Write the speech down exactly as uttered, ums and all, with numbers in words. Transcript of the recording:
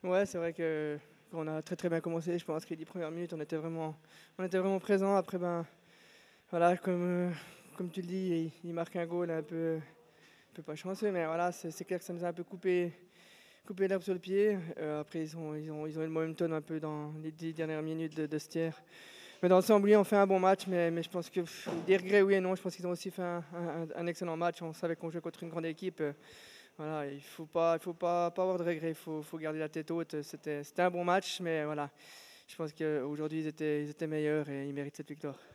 Ouais, c'est vrai que qu'on a très très bien commencé. Je pense que les dix premières minutes, on était vraiment, on était vraiment présents. Après, ben, voilà, comme, euh, comme tu le dis, il, il marque un goal un peu, un peu pas chanceux, mais voilà, c'est c'est clair que ça nous a un peu coupé, coupé l'herbe sur le pied. Euh, après, ils ont, ils ont, ils ont eu le momentum un peu dans les dix dernières minutes de, de ce tiers. Mais dans l'ensemble, oui, on fait un bon match, mais, mais je pense que pff, des regrets, oui et non. Je pense qu'ils ont aussi fait un, un- un excellent match. On savait qu'on jouait contre une grande équipe. Euh, Voilà, il faut pas, il faut pas, pas avoir de regrets. Il faut, faut garder la tête haute. C'était, c'était un bon match, mais voilà, je pense qu'aujourd'hui ils étaient, ils étaient meilleurs et ils méritent cette victoire.